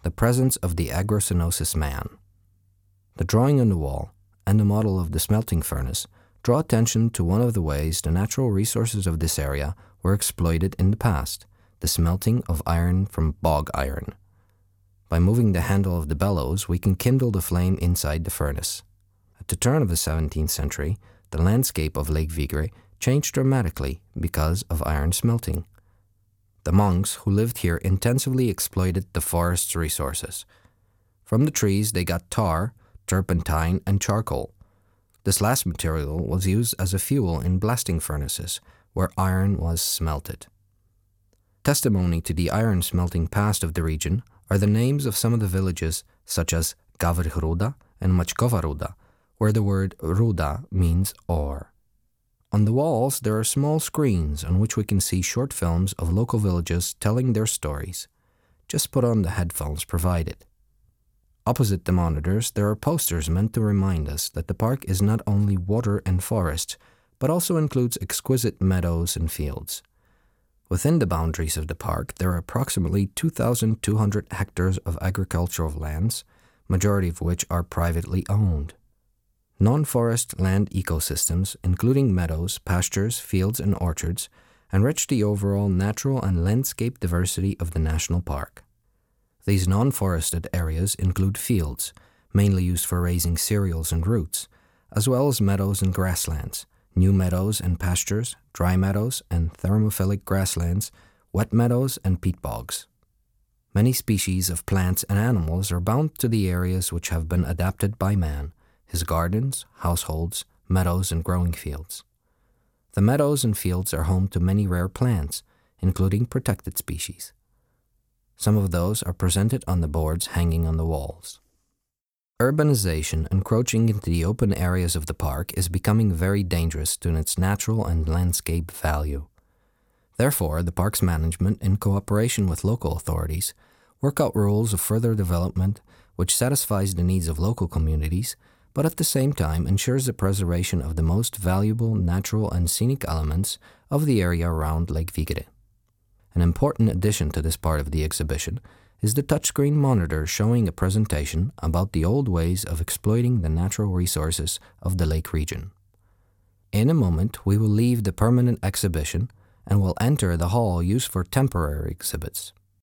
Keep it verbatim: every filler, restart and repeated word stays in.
the presence of the agrocenosis man. The drawing on the wall and the model of the smelting furnace draw attention to one of the ways the natural resources of this area were exploited in the past, the smelting of iron from bog iron. By moving the handle of the bellows, we can kindle the flame inside the furnace. At the turn of the seventeenth century, the landscape of Lake Vigre changed dramatically because of iron smelting. The monks who lived here intensively exploited the forest's resources. From the trees they got tar, turpentine, and charcoal. This last material was used as a fuel in blasting furnaces, where iron was smelted. Testimony to the iron smelting past of the region are the names of some of the villages such as Gavrhruda and Machkova where the word ruda means ore. On the walls there are small screens on which we can see short films of local villages telling their stories. Just put on the headphones provided. Opposite the monitors there are posters meant to remind us that the park is not only water and forest, but also includes exquisite meadows and fields. Within the boundaries of the park there are approximately two thousand two hundred hectares of agricultural lands, majority of which are privately owned. Non-forest land ecosystems, including meadows, pastures, fields, and orchards, enrich the overall natural and landscape diversity of the national park. These non-forested areas include fields, mainly used for raising cereals and roots, as well as meadows and grasslands, new meadows and pastures, dry meadows and thermophilic grasslands, wet meadows, and peat bogs. Many species of plants and animals are bound to the areas which have been adapted by man, his gardens, households, meadows, and growing fields. The meadows and fields are home to many rare plants, including protected species. Some of those are presented on the boards hanging on the walls. Urbanization encroaching into the open areas of the park is becoming very dangerous to its natural and landscape value. Therefore, the park's management, in cooperation with local authorities, work out rules of further development which satisfies the needs of local communities, but at the same time ensures the preservation of the most valuable natural and scenic elements of the area around Lake Vigre. An important addition to this part of the exhibition is the touchscreen monitor showing a presentation about the old ways of exploiting the natural resources of the lake region. In a moment, we will leave the permanent exhibition and will enter the hall used for temporary exhibits.